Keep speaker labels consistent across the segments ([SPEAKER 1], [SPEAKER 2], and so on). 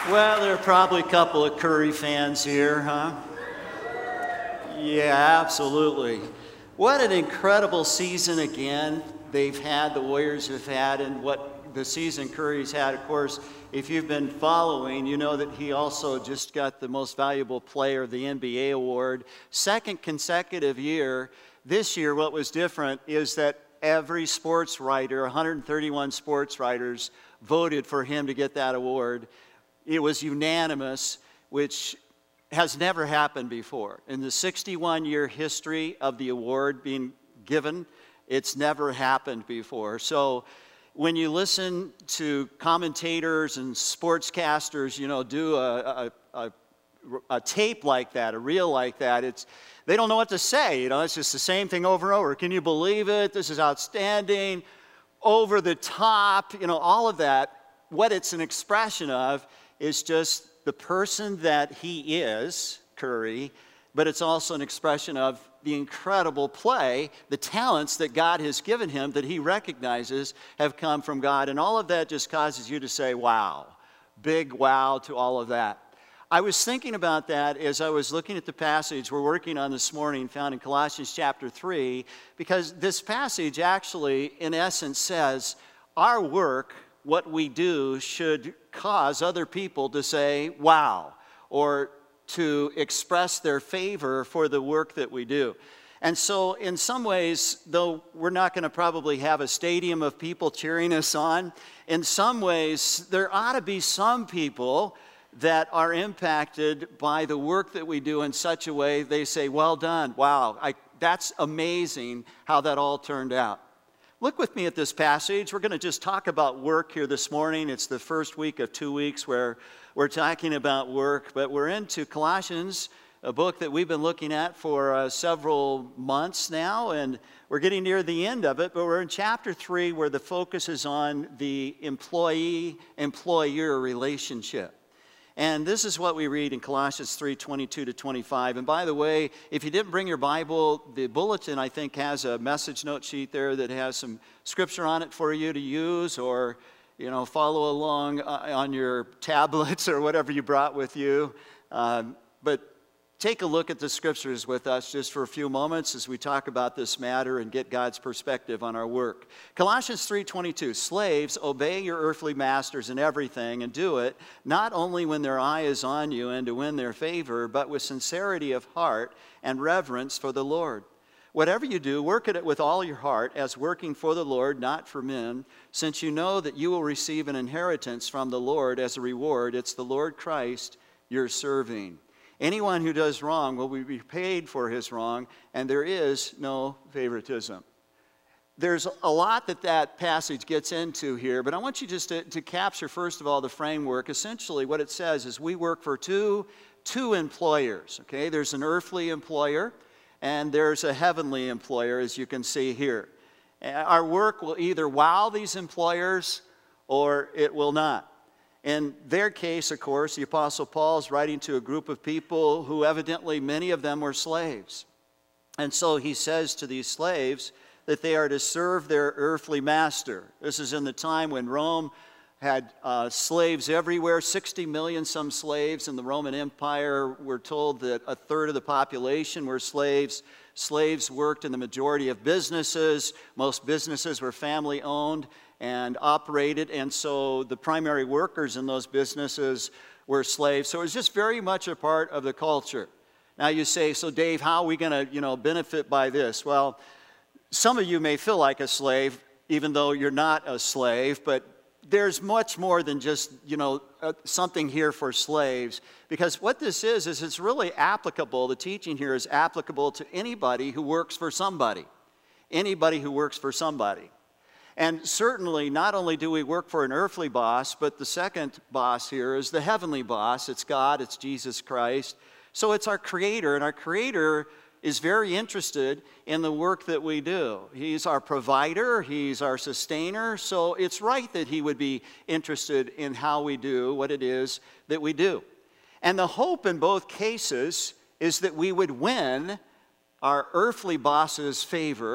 [SPEAKER 1] Well, there are probably a couple of Curry fans here, huh? Yeah, absolutely. What an incredible season again they've had, the Warriors have had, and what the season Curry's had. Of course, if you've been following, you know that he also just got the Most Valuable Player of the NBA award. Second consecutive year. This year, what was different is that every sports writer, 131 sports writers, voted for him to get that award. It was unanimous, which has never happened before. In the 61-year history of the award being given, it's never happened before. So when you listen to commentators and sportscasters, do a tape like that, a reel like that, they don't know what to say. It's just the same thing over and over. Can you believe it? This is outstanding, over the top, all of that. What it's an expression of is just the person that he is, Curry, but it's also an expression of the incredible play, the talents that God has given him that he recognizes have come from God. And all of that just causes you to say, wow, big wow to all of that. I was thinking about that as I was looking at the passage we're working on this morning, found in Colossians chapter 3, because this passage actually, in essence, says our work, what we do, should cause other people to say, wow, or to express their favor for the work that we do. And so in some ways, though we're not going to probably have a stadium of people cheering us on, in some ways there ought to be some people that are impacted by the work that we do in such a way they say, well done, wow, that's amazing how that all turned out. Look with me at this passage. We're going to just talk about work here this morning. It's the first week of 2 weeks where we're talking about work, but we're into Colossians, a book that we've been looking at for several months now, and we're getting near the end of it, but we're in chapter 3 where the focus is on the employee-employer relationship. And this is what we read in Colossians 3:22-25. And by the way, if you didn't bring your Bible, the bulletin, I think, has a message note sheet there that has some scripture on it for you to use, or, follow along on your tablets or whatever you brought with you. But take a look at the scriptures with us just for a few moments as we talk about this matter and get God's perspective on our work. Colossians 3:22, slaves, obey your earthly masters in everything, and do it not only when their eye is on you and to win their favor, but with sincerity of heart and reverence for the Lord. Whatever you do, work at it with all your heart, as working for the Lord, not for men, since you know that you will receive an inheritance from the Lord as a reward. It's the Lord Christ you're serving. Anyone who does wrong will be repaid for his wrong, and there is no favoritism. There's a lot that passage gets into here, but I want you just to capture, first of all, the framework. Essentially, what it says is we work for two employers, okay? There's an earthly employer, and there's a heavenly employer, as you can see here. Our work will either wow these employers or it will not. In their case, of course, the Apostle Paul is writing to a group of people who evidently many of them were slaves. And so he says to these slaves that they are to serve their earthly master. This is in the time when Rome had slaves everywhere, 60 million some slaves in the Roman Empire. We're told that a third of the population were slaves. Slaves worked in the majority of businesses. Most businesses were family-owned and operated, and so the primary workers in those businesses were slaves. So it was just very much a part of the culture. Now you say, so Dave, how are we going to, benefit by this? Well, some of you may feel like a slave, even though you're not a slave, but there's much more than just, something here for slaves, because what this is it's really applicable. The teaching here is applicable to anybody who works for somebody. Anybody who works for somebody. And certainly, not only do we work for an earthly boss, but the second boss here is the heavenly boss. It's God, it's Jesus Christ. So it's our Creator, and our Creator is very interested in the work that we do. He's our provider, He's our sustainer, so it's right that He would be interested in how we do what it is that we do. And the hope in both cases is that we would win our earthly boss's favor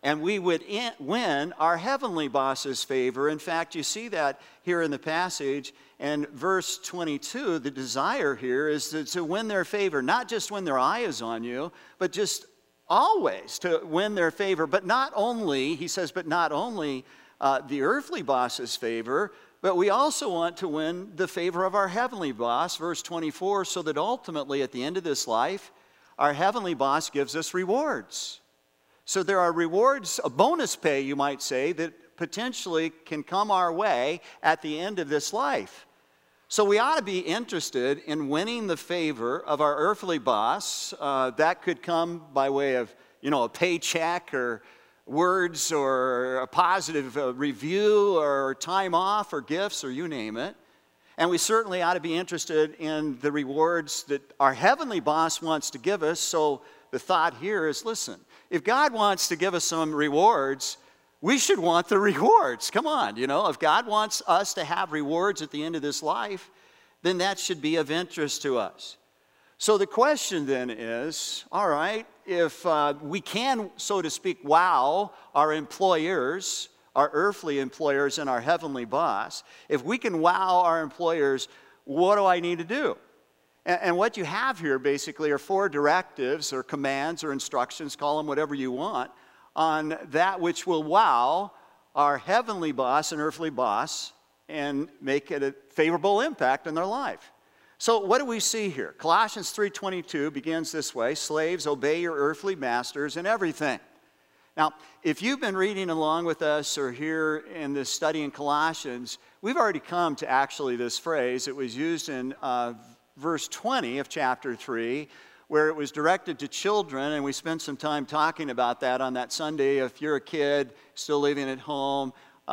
[SPEAKER 1] and we would win our heavenly boss's favor. In fact, you see that here in the passage. And verse 22, the desire here is to win their favor, not just when their eye is on you, but just always to win their favor. But not only, he says, but not only the earthly boss's favor, but we also want to win the favor of our heavenly boss. Verse 24, so that ultimately at the end of this life, our heavenly boss gives us rewards. So there are rewards, a bonus pay, you might say, that potentially can come our way at the end of this life. So we ought to be interested in winning the favor of our earthly boss. That could come by way of, a paycheck or words or a positive review or time off or gifts or you name it. And we certainly ought to be interested in the rewards that our heavenly boss wants to give us. So the thought here is, listen, if God wants to give us some rewards, we should want the rewards. Come on, if God wants us to have rewards at the end of this life, then that should be of interest to us. So the question then is, all right, if we can, so to speak, wow our employers, our earthly employers and our heavenly boss, if we can wow our employers, what do I need to do? And what you have here basically are 4 directives or commands or instructions, call them whatever you want, on that which will wow our heavenly boss and earthly boss and make it a favorable impact in their life. So what do we see here? Colossians 3:22 begins this way, slaves, obey your earthly masters in everything. Now, if you've been reading along with us or here in this study in Colossians, we've already come to actually this phrase. It was used in verse 20 of chapter 3, where it was directed to children, and we spent some time talking about that on that Sunday. If you're a kid still living at home,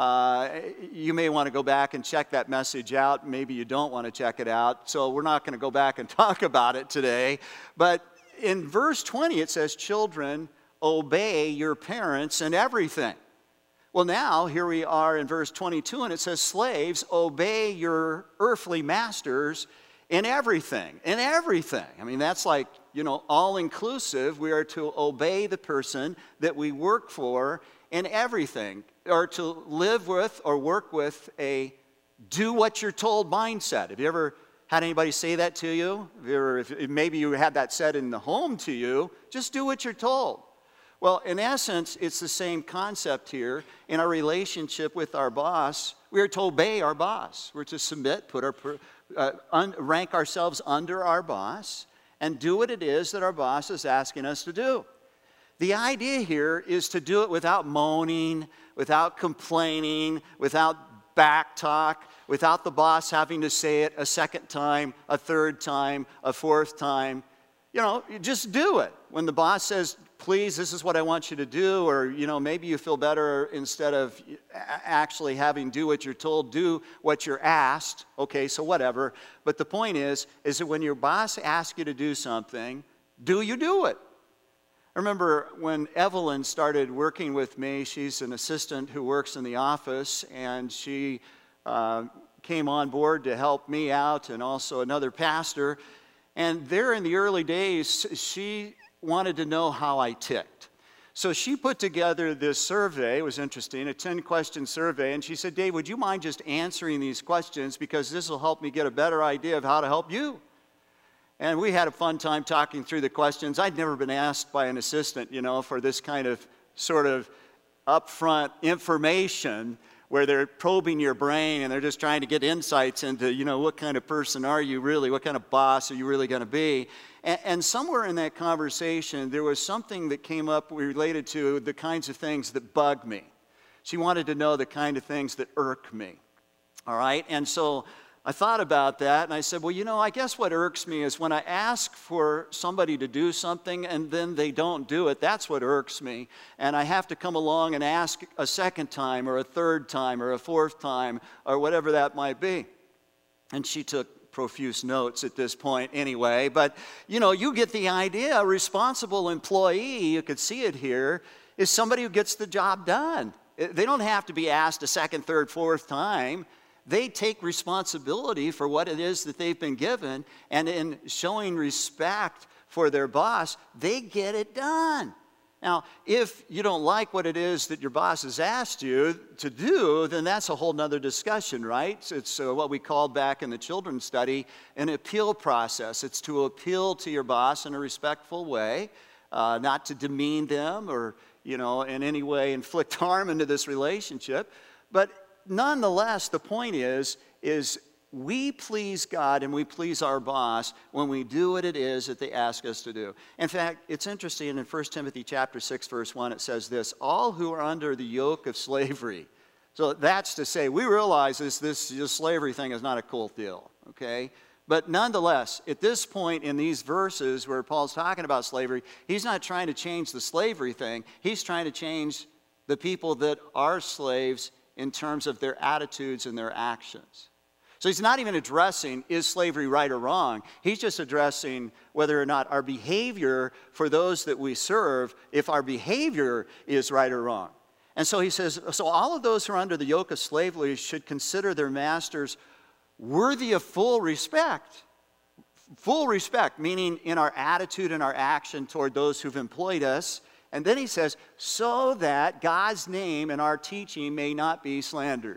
[SPEAKER 1] you may want to go back and check that message out. Maybe you don't want to check it out, so we're not going to go back and talk about it today. But in verse 20, it says, children, obey your parents in everything. Well, now, here we are in verse 22, and it says, slaves, obey your earthly masters in everything. In everything. I mean, that's like, all-inclusive. We are to obey the person that we work for in everything, or to live with or work with a do what you're told mindset. Have you ever had anybody say that to you? If maybe you had that said in the home to you, just do what you're told. Well, in essence, it's the same concept here. In our relationship with our boss, we are to obey our boss. We're to submit, rank ourselves under our boss, and do what it is that our boss is asking us to do. The idea here is to do it without moaning, without complaining, without back talk, without the boss having to say it a second time, a third time, a fourth time. You just do it. When the boss says, please, this is what I want you to do, or, maybe you feel better instead of actually having do what you're told, do what you're asked. Okay, so whatever. But the point is that when your boss asks you to do something, do you do it? I remember when Evelyn started working with me, she's an assistant who works in the office, and she came on board to help me out and also another pastor. And there in the early days, she wanted to know how I ticked. So she put together this survey. It was interesting, a 10-question survey. And she said, Dave, would you mind just answering these questions, because this will help me get a better idea of how to help you? And we had a fun time talking through the questions. I'd never been asked by an assistant, for this kind of sort of upfront information where they're probing your brain and they're just trying to get insights into, what kind of person are you really? What kind of boss are you really going to be? And somewhere in that conversation, there was something that came up related to the kinds of things that bug me. She wanted to know the kind of things that irk me. All right? And so I thought about that, and I said, well, I guess what irks me is when I ask for somebody to do something and then they don't do it. That's what irks me. And I have to come along and ask a second time or a third time or a fourth time or whatever that might be. And she took profuse notes at this point anyway. But, you get the idea. A responsible employee, you could see it here, is somebody who gets the job done. They don't have to be asked a second, third, fourth time. They take responsibility for what it is that they've been given, and in showing respect for their boss, they get it done. Now, if you don't like what it is that your boss has asked you to do, then that's a whole nother discussion, right? It's what we called back in the children's study an appeal process. It's to appeal to your boss in a respectful way, not to demean them or, in any way inflict harm into this relationship. But nonetheless, the point is we please God and we please our boss when we do what it is that they ask us to do. In fact, it's interesting, in 1 Timothy chapter 6, verse 1, it says this, all who are under the yoke of slavery. So that's to say, we realize this slavery thing is not a cool deal, okay? But nonetheless, at this point in these verses where Paul's talking about slavery, he's not trying to change the slavery thing. He's trying to change the people that are slaves in terms of their attitudes and their actions. So he's not even addressing, is slavery right or wrong? He's just addressing whether or not our behavior for those that we serve, if our behavior is right or wrong. And so he says, so all of those who are under the yoke of slavery should consider their masters worthy of full respect. Full respect, meaning in our attitude and our action toward those who've employed us. And then he says, so that God's name and our teaching may not be slandered.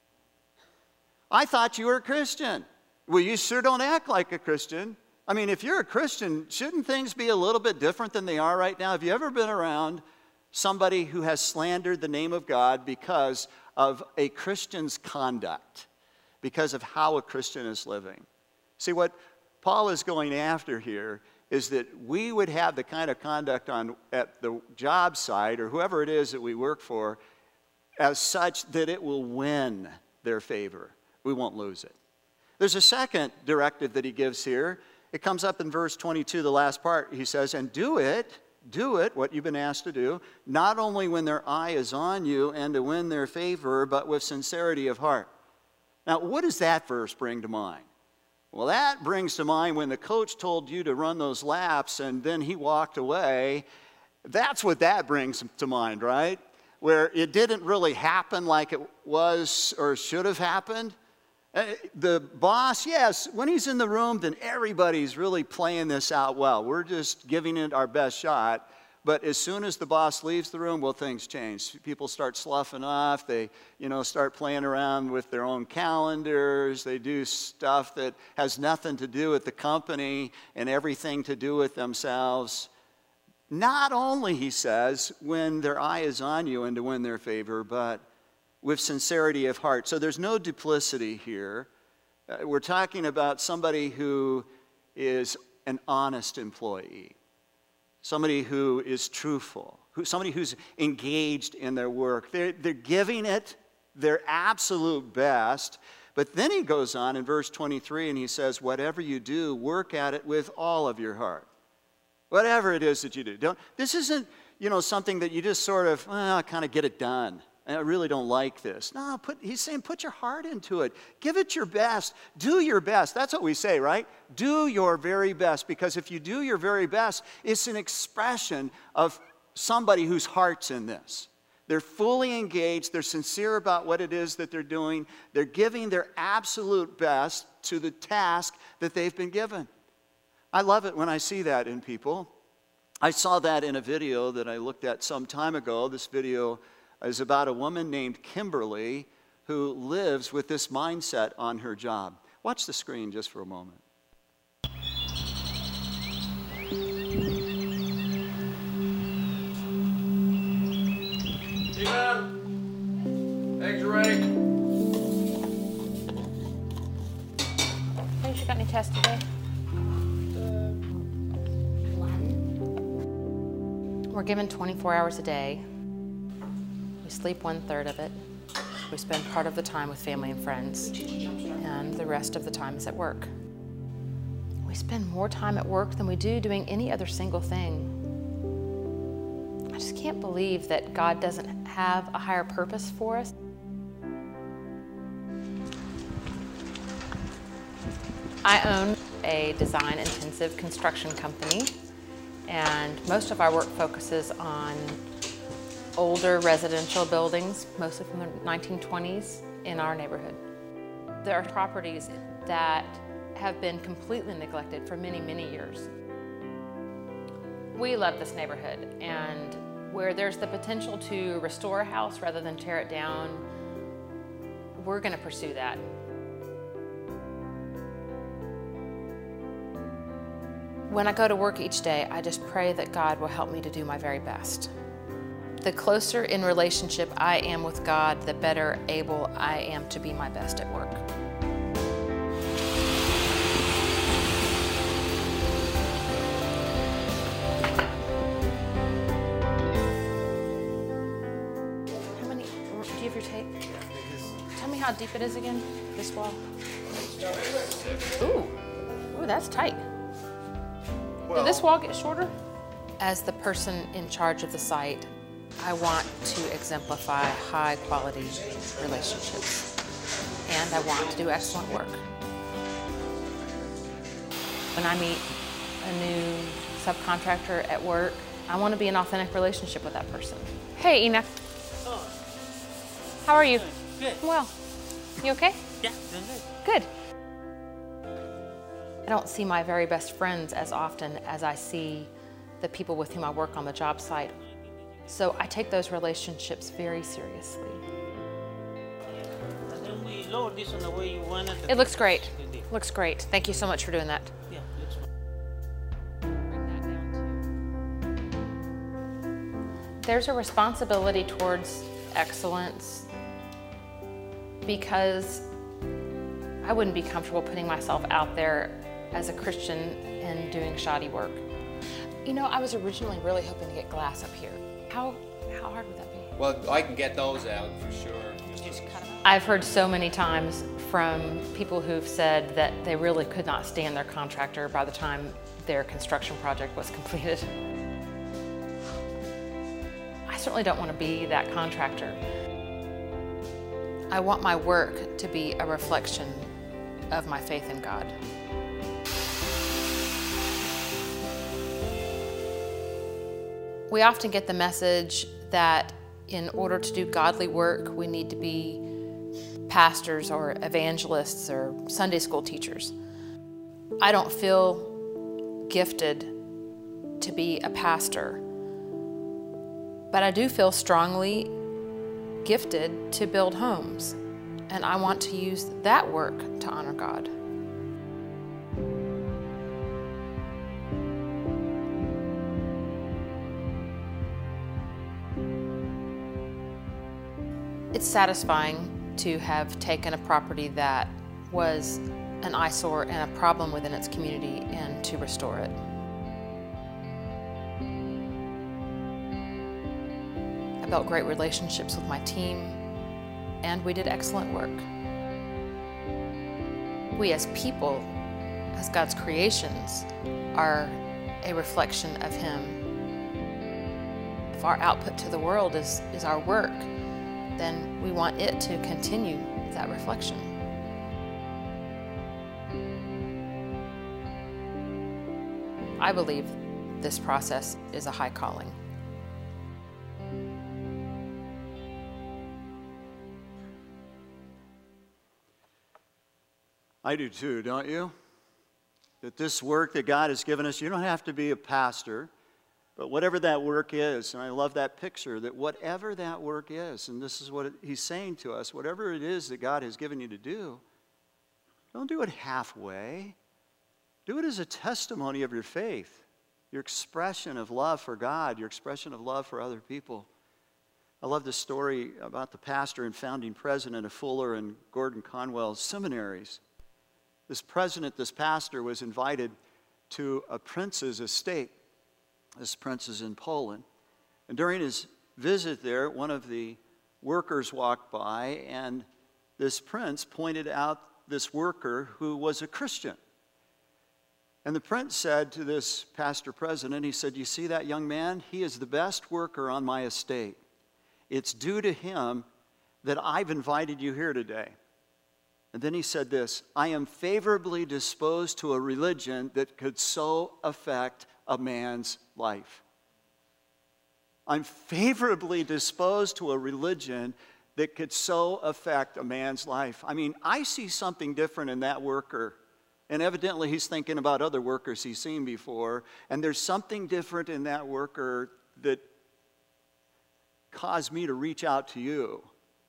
[SPEAKER 1] I thought you were a Christian. Well, you sure don't act like a Christian. I mean, if you're a Christian, shouldn't things be a little bit different than they are right now? Have you ever been around somebody who has slandered the name of God because of a Christian's conduct, because of how a Christian is living? See, what Paul is going after here is that we would have the kind of conduct at the job site or whoever it is that we work for as such that it will win their favor. We won't lose it. There's a second directive that he gives here. It comes up in verse 22, the last part. He says, and do it, what you've been asked to do, not only when their eye is on you and to win their favor, but with sincerity of heart. Now, what does that verse bring to mind? Well, that brings to mind when the coach told you to run those laps and then he walked away. That's what that brings to mind, right? Where it didn't really happen like it was or should have happened. The boss, yes, when he's in the room, then everybody's really playing this out well. We're just giving it our best shot. But as soon as the boss leaves the room, well, things change. People start sloughing off. They, start playing around with their own calendars. They do stuff that has nothing to do with the company and everything to do with themselves. Not only, he says, when their eye is on you and to win their favor, but with sincerity of heart. So there's no duplicity here. We're talking about somebody who is an honest employee, somebody who is truthful, somebody who's engaged in their work. They're giving it their absolute best. But then he goes on in verse 23 and he says, whatever you do, work at it with all of your heart. Whatever it is that you do. This isn't, something that you just sort of, kind of get it done. I really don't like this. No, he's saying put your heart into it. Give it your best. Do your best. That's what we say, right? Do your very best. Because if you do your very best, it's an expression of somebody whose heart's in this. They're fully engaged. They're sincere about what it is that they're doing. They're giving their absolute best to the task that they've been given. I love it when I see that in people. I saw that in a video that I looked at some time ago. This video is about a woman named Kimberly who lives with this mindset on her job. Watch the screen just for a moment.
[SPEAKER 2] Steven, eggs are ready.
[SPEAKER 3] Have you got any tests today? We're given 24 hours a day. We sleep 1/3 of it. We spend part of the time with family and friends, and the rest of the time is at work. We spend more time at work than we do doing any other single thing. I just can't believe that God doesn't have a higher purpose for us. I own a design-intensive construction company, and most of our work focuses on older residential buildings, mostly from the 1920s in our neighborhood. There are properties that have been completely neglected for many, many years. We love this neighborhood, and where there's the potential to restore a house rather than tear it down, we're going to pursue that. When I go to work each day, I just pray that God will help me to do my very best. The closer in relationship I am with God, the better able I am to be my best at work. Do you have your tape? Tell me how deep it is again, this wall. Ooh, that's tight. Did this wall get shorter? As the person in charge of the site, I want to exemplify high quality relationships, and I want to do excellent work. When I meet a new subcontractor at work, I want to be in an authentic relationship with that person. Hey, Enoch. How are you?
[SPEAKER 4] Good.
[SPEAKER 3] Well, you okay?
[SPEAKER 4] Yeah, doing good.
[SPEAKER 3] Good. I don't see my very best friends as often as I see the people with whom I work on the job site. So I take those relationships very seriously.
[SPEAKER 4] And then we lower this on the way you want it.
[SPEAKER 3] It looks great. Looks great. Thank you so much for doing that.
[SPEAKER 4] Yeah, looks fine.
[SPEAKER 3] There's a responsibility towards excellence because I wouldn't be comfortable putting myself out there as a Christian and doing shoddy work. You know, I was originally really hoping to get glass up here. How hard would that be?
[SPEAKER 5] Well, I can get those out for sure.
[SPEAKER 3] Just cut them out? I've heard so many times from people who've said that they really could not stand their contractor by the time their construction project was completed. I certainly don't want to be that contractor. I want my work to be a reflection of my faith in God. We often get the message that in order to do godly work, we need to be pastors or evangelists or Sunday school teachers. I don't feel gifted to be a pastor, but I do feel strongly gifted to build homes, and I want to use that work to honor God. It's satisfying to have taken a property that was an eyesore and a problem within its community and to restore it. I built great relationships with my team, and we did excellent work. We as people, as God's creations, are a reflection of Him. If our output to the world is our work, then we want it to continue that reflection. I believe this process is a high calling.
[SPEAKER 1] I do too, don't you? That this work that God has given us, you don't have to be a pastor, but whatever that work is, and I love that picture, that whatever that work is, and this is what He's saying to us, whatever it is that God has given you to do, don't do it halfway. Do it as a testimony of your faith, your expression of love for God, your expression of love for other people. I love the story about the pastor and founding president of Fuller and Gordon Conwell seminaries. This pastor was invited to a prince's estate. This prince is in Poland. And during his visit there, one of the workers walked by, and this prince pointed out this worker who was a Christian. And the prince said to this pastor president, he said, "You see that young man? He is the best worker on my estate. It's due to him that I've invited you here today." And then he said this, "I am favorably disposed to a religion that could so affect a man's life." I'm favorably disposed to a religion that could so affect a man's life. I mean, I see something different in that worker. And evidently he's thinking about other workers he's seen before. And there's something different in that worker that caused me to reach out to you.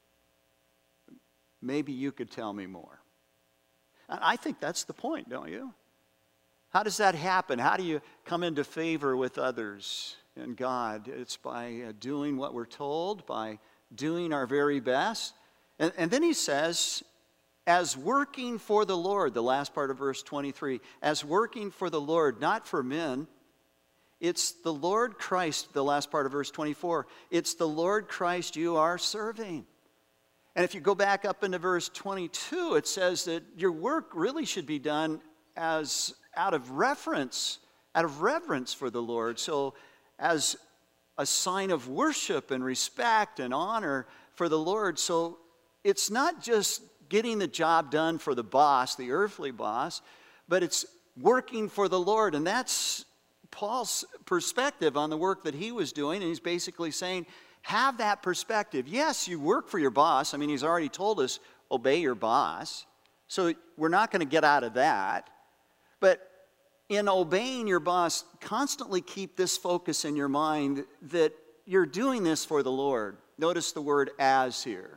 [SPEAKER 1] Maybe you could tell me more. And I think that's the point, don't you? How does that happen? How do you come into favor with others and God? It's by doing what we're told, by doing our very best. And then he says, as working for the Lord, the last part of verse 23, as working for the Lord, not for men. It's the Lord Christ, the last part of verse 24. It's the Lord Christ you are serving. And if you go back up into verse 22, it says that your work really should be done as out of reverence for the Lord. So as a sign of worship and respect and honor for the Lord. So it's not just getting the job done for the boss, the earthly boss, but it's working for the Lord. And that's Paul's perspective on the work that he was doing. And he's basically saying, have that perspective. Yes, you work for your boss. I mean, he's already told us, obey your boss. So we're not going to get out of that. But in obeying your boss, constantly keep this focus in your mind that you're doing this for the Lord. Notice the word as here.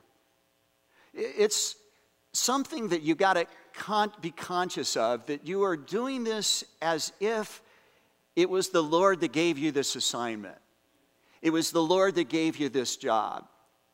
[SPEAKER 1] It's something that you got to be conscious of, that you are doing this as if it was the Lord that gave you this assignment. It was the Lord that gave you this job.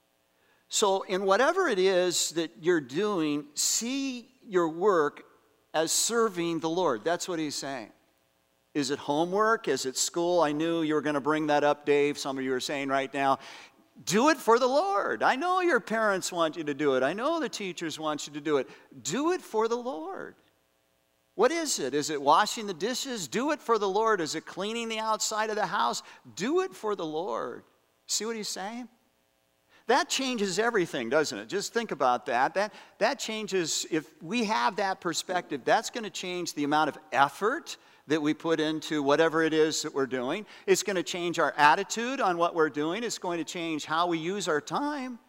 [SPEAKER 1] So in whatever it is that you're doing, see your work as serving the Lord. That's what he's saying. Is it homework? Is it school? I knew you were going to bring that up, Dave. Some of you are saying right now, do it for the Lord. I know your parents want you to do it. I know the teachers want you to do it. Do it for the Lord. What is it? Is it washing the dishes? Do it for the Lord. Is it cleaning the outside of the house? Do it for the Lord. See what he's saying? That changes everything, doesn't it? Just think about that. That changes, if we have that perspective, that's going to change the amount of effort that we put into whatever it is that we're doing. It's going to change our attitude on what we're doing. It's going to change how we use our time.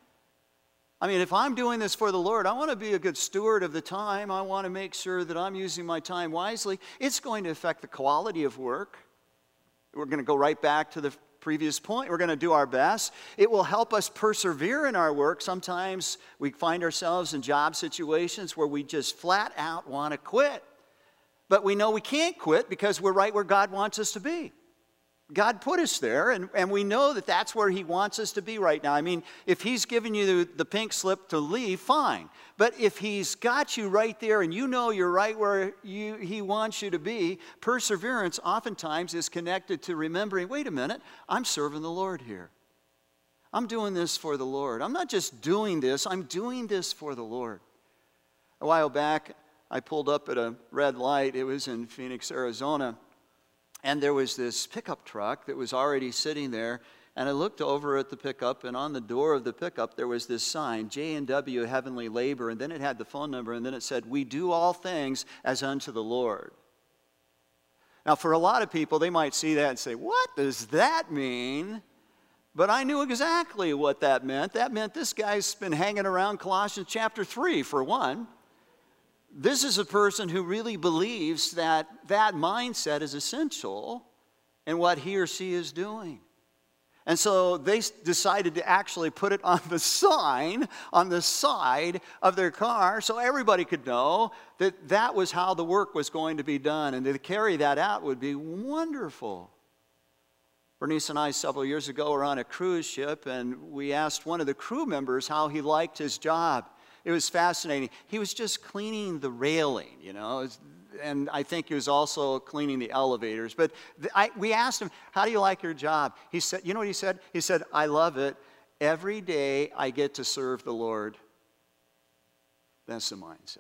[SPEAKER 1] I mean, if I'm doing this for the Lord, I want to be a good steward of the time. I want to make sure that I'm using my time wisely. It's going to affect the quality of work. We're going to go right back to the previous point. We're going to do our best. It will help us persevere in our work. Sometimes we find ourselves in job situations where we just flat out want to quit. But we know we can't quit because we're right where God wants us to be. God put us there, and we know that that's where he wants us to be right now. I mean, if he's given you the pink slip to leave, fine. But if he's got you right there and you know you're right where he wants you to be, perseverance oftentimes is connected to remembering, wait a minute, I'm serving the Lord here. I'm doing this for the Lord. I'm not just doing this, I'm doing this for the Lord. A while back, I pulled up at a red light. It was in Phoenix, Arizona. And there was this pickup truck that was already sitting there. And I looked over at the pickup, and on the door of the pickup, there was this sign, J&W Heavenly Labor. And then it had the phone number, and then it said, we do all things as unto the Lord. Now, for a lot of people, they might see that and say, what does that mean? But I knew exactly what that meant. That meant this guy's been hanging around Colossians chapter 3, for one. This is a person who really believes that that mindset is essential in what he or she is doing. And so they decided to actually put it on the sign on the side of their car so everybody could know that that was how the work was going to be done. And to carry that out would be wonderful. Bernice and I, several years ago, were on a cruise ship, and we asked one of the crew members how he liked his job. It was fascinating. He was just cleaning the railing, and I think he was also cleaning the elevators. But we asked him, how do you like your job? He said, you know what he said? He said, I love it. Every day I get to serve the Lord. That's the mindset.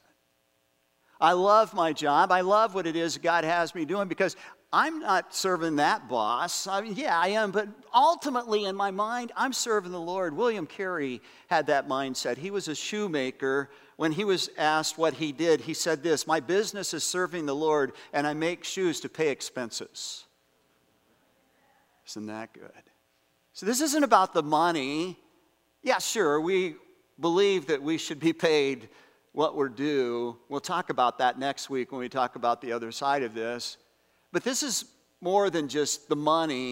[SPEAKER 1] I love my job. I love what it is God has me doing because I'm not serving that boss. I mean, yeah, I am, but ultimately in my mind, I'm serving the Lord. William Carey had that mindset. He was a shoemaker. When he was asked what he did, he said this, my business is serving the Lord, and I make shoes to pay expenses. Isn't that good? So this isn't about the money. Yeah, sure, we believe that we should be paid what we're due. We'll talk about that next week when we talk about the other side of this. But this is more than just the money.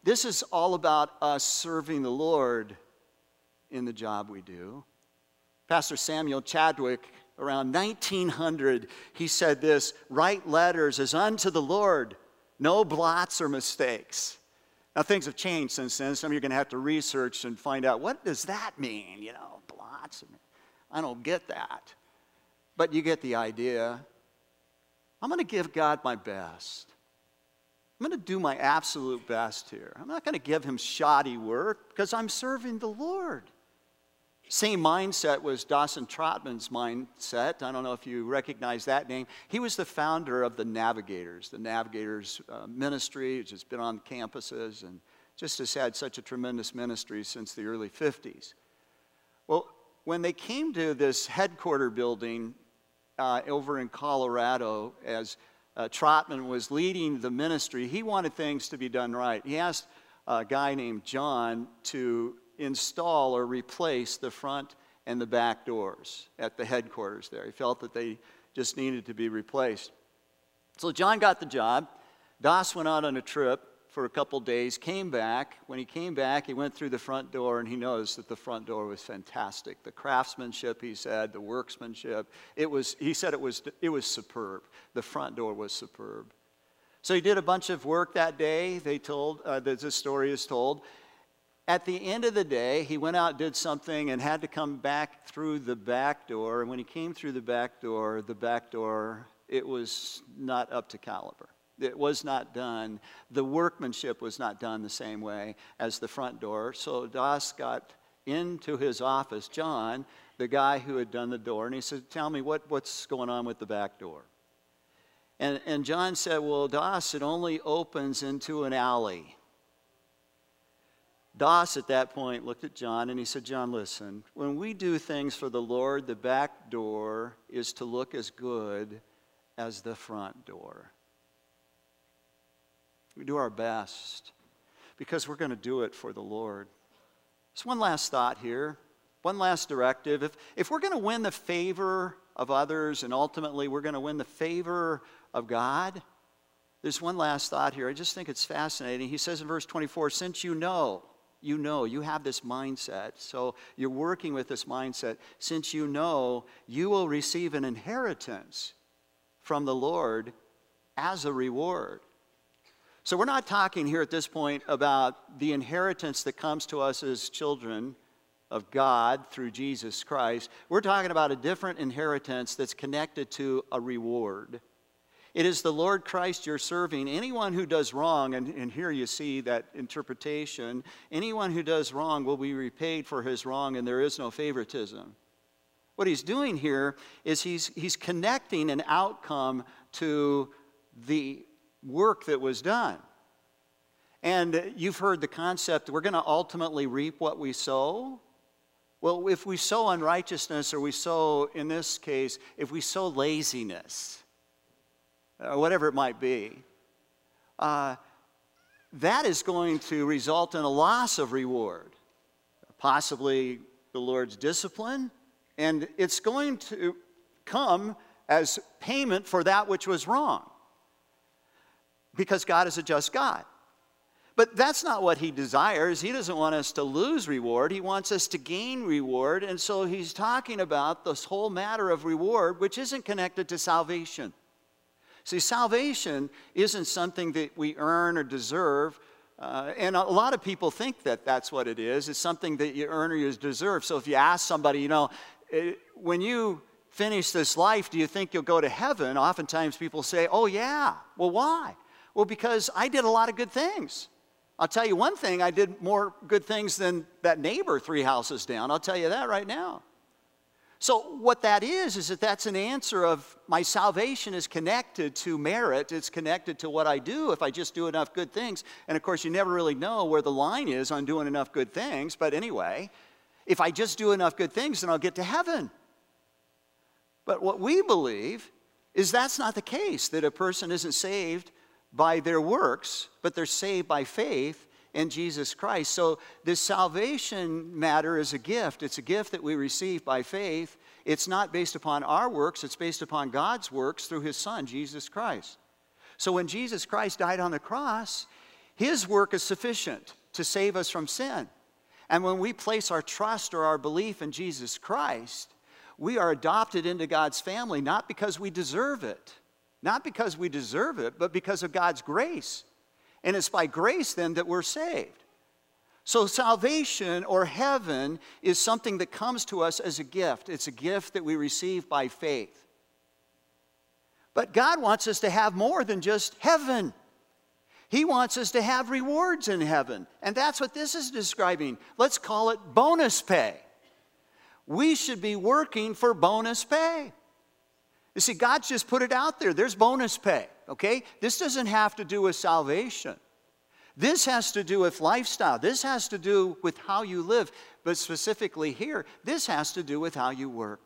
[SPEAKER 1] This is all about us serving the Lord in the job we do. Pastor Samuel Chadwick, around 1900, he said this: write letters as unto the Lord, no blots or mistakes. Now, things have changed since then. Some of you are going to have to research and find out, what does that mean? You know, blots. I don't get that. But you get the idea. I'm going to give God my best. I'm going to do my absolute best here. I'm not going to give him shoddy work because I'm serving the Lord. Same mindset was Dawson Trotman's mindset. I don't know if you recognize that name. He was the founder of the Navigators ministry, which has been on campuses and just has had such a tremendous ministry since the early 50s. Well, when they came to this headquarter building over in Colorado, as Trotman was leading the ministry, he wanted things to be done right. He asked a guy named John to install or replace the front and the back doors at the headquarters there. He felt that they just needed to be replaced. So John got the job. Doss went out on a trip for a couple days, came back. When he came back, he went through the front door and he noticed that the front door was fantastic. The craftsmanship, he said, the workmanship, he said it was superb. The front door was superb. So he did a bunch of work that day, this story is told. At the end of the day, he went out, did something, and had to come back through the back door. And when he came through the back door, it was not up to caliber. It was not done. The workmanship was not done the same way as the front door. So Doss got into his office, John, the guy who had done the door, and he said, tell me, what's going on with the back door? And John said, well, Doss, it only opens into an alley. Doss at that point looked at John and he said, John, listen, when we do things for the Lord, the back door is to look as good as the front door. We do our best because we're going to do it for the Lord. Just one last thought here, one last directive. If we're going to win the favor of others and ultimately we're going to win the favor of God, there's one last thought here. I just think it's fascinating. He says in verse 24, since you have this mindset, so you're working with this mindset, since you know, you will receive an inheritance from the Lord as a reward. So we're not talking here at this point about the inheritance that comes to us as children of God through Jesus Christ. We're talking about a different inheritance that's connected to a reward. It is the Lord Christ you're serving. Anyone who does wrong, and here you see that interpretation, anyone who does wrong will be repaid for his wrong, and there is no favoritism. What he's doing here is he's connecting an outcome to the work that was done. And you've heard the concept, we're going to ultimately reap what we sow. Well, if we sow unrighteousness, or we sow, in this case, if we sow laziness, or whatever it might be, that is going to result in a loss of reward, possibly the Lord's discipline, and it's going to come as payment for that which was wrong, because God is a just God. But that's not what he desires. He doesn't want us to lose reward. He wants us to gain reward, and so he's talking about this whole matter of reward, which isn't connected to salvation. See, salvation isn't something that we earn or deserve, and a lot of people think that that's what it is. It's something that you earn or you deserve. So if you ask somebody, when you finish this life, do you think you'll go to heaven? Oftentimes people say, oh yeah. Well, why? Well, because I did a lot of good things. I'll tell you one thing, I did more good things than that neighbor 3 houses down. I'll tell you that right now. So what that is that that's an answer of my salvation is connected to merit. It's connected to what I do if I just do enough good things. And of course, you never really know where the line is on doing enough good things. But anyway, if I just do enough good things, then I'll get to heaven. But what we believe is that's not the case, that a person isn't saved by their works, but they're saved by faith in Jesus Christ. So this salvation matter is a gift. It's a gift that we receive by faith. It's not based upon our works. It's based upon God's works through his Son, Jesus Christ. So when Jesus Christ died on the cross, His work is sufficient to save us from sin. And when we place our trust or our belief in Jesus Christ, we are adopted into God's family, not because we deserve it. Not because we deserve it, but because of God's grace. And it's by grace then that we're saved. So salvation or heaven is something that comes to us as a gift. It's a gift that we receive by faith. But God wants us to have more than just heaven. He wants us to have rewards in heaven. And that's what this is describing. Let's call it bonus pay. We should be working for bonus pay. You see, God's just put it out there. There's bonus pay, okay? This doesn't have to do with salvation. This has to do with lifestyle. This has to do with how you live. But specifically here, this has to do with how you work.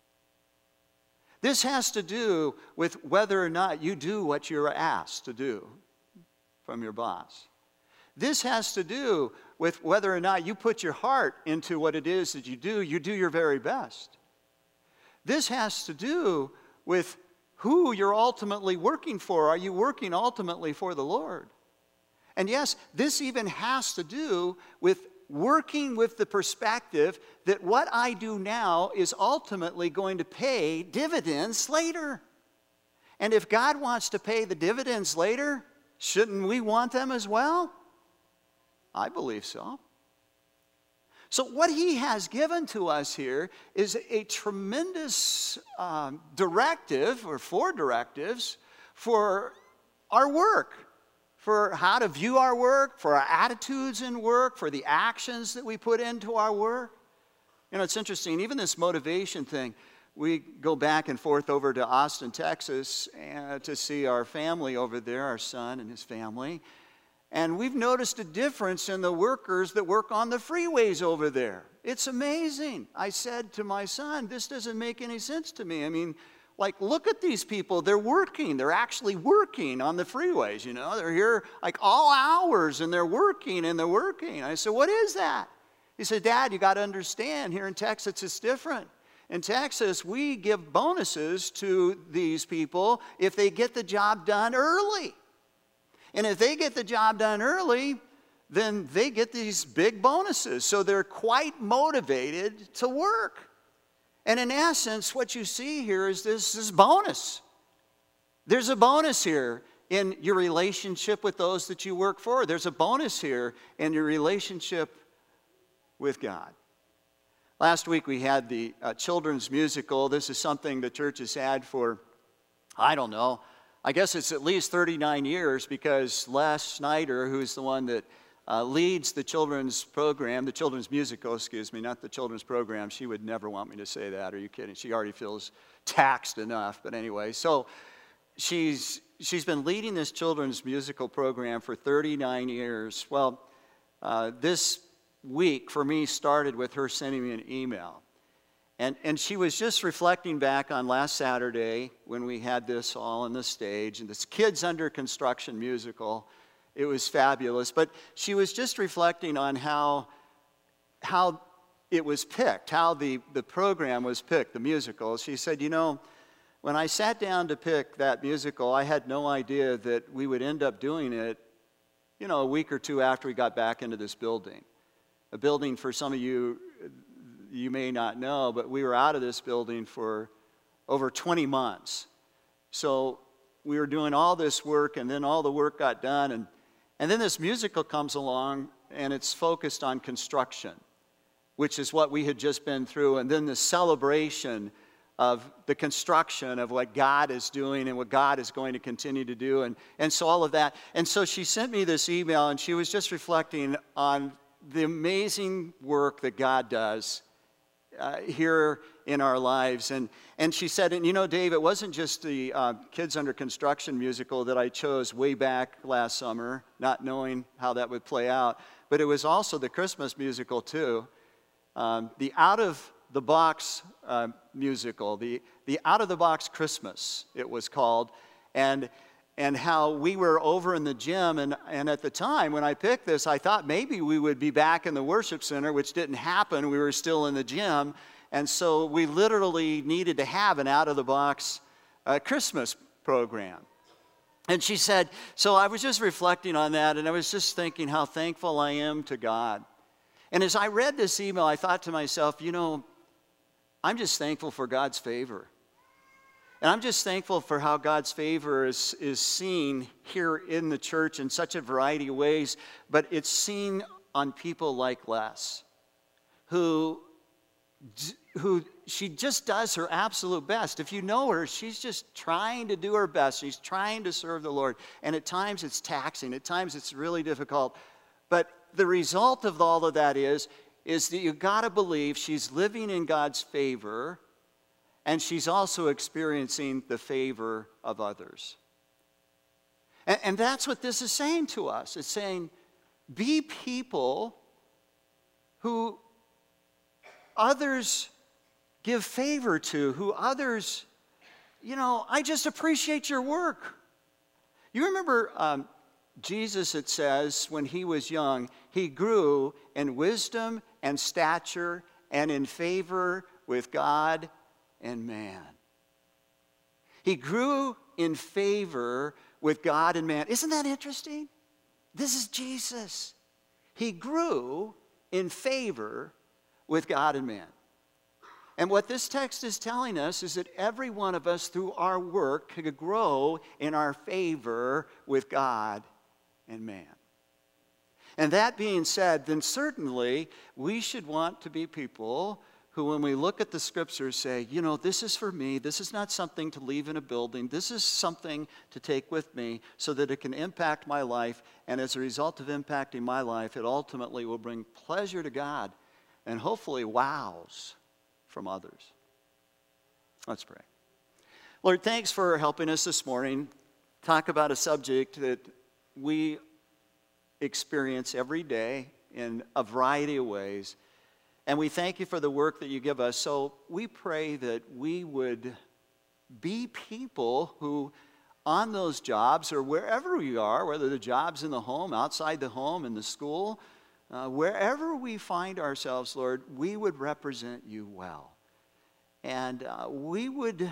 [SPEAKER 1] This has to do with whether or not you do what you're asked to do from your boss. This has to do with whether or not you put your heart into what it is that you do your very best. This has to do with who you're ultimately working for. Are you working ultimately for the Lord? And yes, this even has to do with working with the perspective that what I do now is ultimately going to pay dividends later. And if God wants to pay the dividends later, shouldn't we want them as well? I believe so. So what he has given to us here is a tremendous directive, or 4 directives, for our work, for how to view our work, for our attitudes in work, for the actions that we put into our work. You know, it's interesting, even this motivation thing, we go back and forth over to Austin, Texas, to see our family over there, our son and his family. And we've noticed a difference in the workers that work on the freeways over there. It's amazing. I said to my son, this doesn't make any sense to me. I mean, like, look at these people. They're working. They're actually working on the freeways, you know. They're here like all hours, and they're working, and they're working. I said, what is that? He said, Dad, you got to understand, here in Texas it's different. In Texas, we give bonuses to these people if they get the job done early. And if they get the job done early, then they get these big bonuses. So they're quite motivated to work. And in essence, what you see here is this bonus. There's a bonus here in your relationship with those that you work for. There's a bonus here in your relationship with God. Last week we had the children's musical. This is something the church has had for, I don't know, I guess it's at least 39 years, because Les Snyder, who's the one that leads the children's program, the children's musical, excuse me, not the children's program. She would never want me to say that. Are you kidding? She already feels taxed enough. But anyway, so she's been leading this children's musical program for 39 years. Well, this week for me started with her sending me an email. And she was just reflecting back on last Saturday when we had this all on the stage, and this Kids Under Construction musical. It was fabulous. But she was just reflecting on how it was picked, how the program was picked, the musical. She said, you know, when I sat down to pick that musical, I had no idea that we would end up doing it, you know, a week or two after we got back into this building. A building, for some of you may not know, but we were out of this building for over 20 months. So we were doing all this work, and then all the work got done, and then this musical comes along, and it's focused on construction, which is what we had just been through, and then the celebration of the construction of what God is doing and what God is going to continue to do, and so all of that. And so she sent me this email, and she was just reflecting on the amazing work that God does here in our lives. And she said, and you know, Dave, it wasn't just the Kids Under Construction musical that I chose way back last summer, not knowing how that would play out, but it was also the Christmas musical too. The Out-of-the-Box musical, the Out-of-the-Box Christmas, it was called. And how we were over in the gym, and at the time when I picked this, I thought maybe we would be back in the worship center, which didn't happen. We were still in the gym, and so we literally needed to have an out-of-the-box Christmas program. And she said, so I was just reflecting on that, and I was just thinking how thankful I am to God. And as I read this email, I thought to myself, I'm just thankful for God's favor. And I'm just thankful for how God's favor is seen here in the church in such a variety of ways, but it's seen on people like Les, who she just does her absolute best. If you know her, she's just trying to do her best. She's trying to serve the Lord. And at times it's taxing. At times it's really difficult. But the result of all of that is that you've got to believe she's living in God's favor, and she's also experiencing the favor of others. And that's what this is saying to us. It's saying, be people who others give favor to, who others, I just appreciate your work. You remember Jesus, it says, when he was young, he grew in wisdom and stature and in favor with God and man. He grew in favor with God and man. Isn't that interesting? This is Jesus. He grew in favor with God and man. And what this text is telling us is that every one of us, through our work, could grow in our favor with God and man. And that being said, then certainly we should want to be people who, when we look at the scriptures, say, this is for me. This is not something to leave in a building. This is something to take with me so that it can impact my life. And as a result of impacting my life, it ultimately will bring pleasure to God and hopefully wows from others. Let's pray. Lord, thanks for helping us this morning talk about a subject that we experience every day in a variety of ways. And we thank you for the work that you give us. So we pray that we would be people who, on those jobs or wherever we are, whether the job's in the home, outside the home, in the school, wherever we find ourselves, Lord, we would represent you well. And we would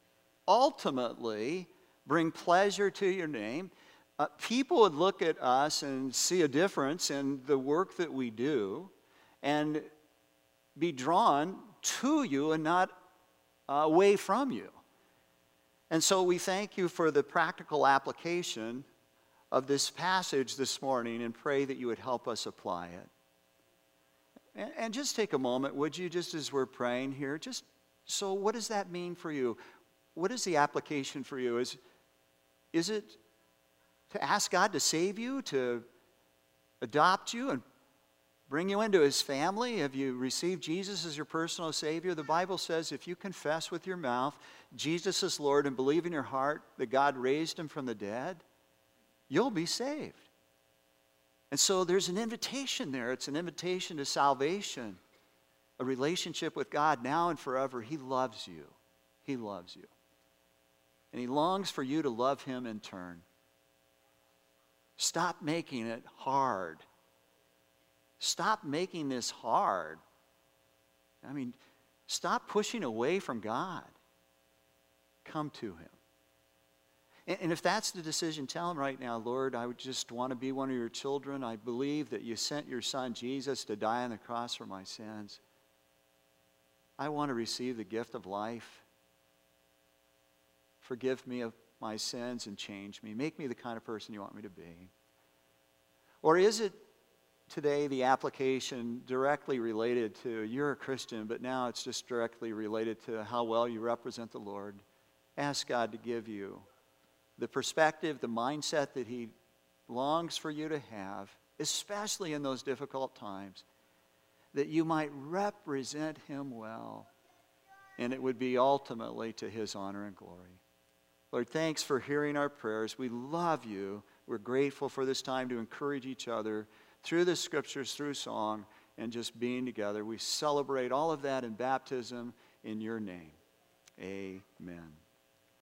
[SPEAKER 1] ultimately bring pleasure to your name. People would look at us and see a difference in the work that we do and be drawn to you and not away from you. And so we thank you for the practical application of this passage this morning and pray that you would help us apply it. And just take a moment, would you, just as we're praying here, so what does that mean for you? What is the application for you? Is it to ask God to save you, to adopt you and bring you into his family? Have you received Jesus as your personal Savior? The Bible says if you confess with your mouth Jesus is Lord and believe in your heart that God raised him from the dead, you'll be saved. And so there's an invitation there. It's an invitation to salvation, a relationship with God now and forever. He loves you. He loves you. And he longs for you to love him in turn. Stop making it hard. Stop making this hard. Stop pushing away from God. Come to him. And if that's the decision, tell him right now, Lord, I would just want to be one of your children. I believe that you sent your son Jesus to die on the cross for my sins. I want to receive the gift of life. Forgive me of my sins and change me. Make me the kind of person you want me to be. Or is it today the application directly related to you're a Christian, but now it's just directly related to how well you represent the Lord? Ask God to give you the perspective, the mindset that he longs for you to have, especially in those difficult times, that you might represent him well, and it would be ultimately to his honor and glory. Lord, thanks for hearing our prayers. We love you. We're grateful for this time to encourage each other through the scriptures, through song, and just being together. We celebrate all of that in baptism in your name. Amen.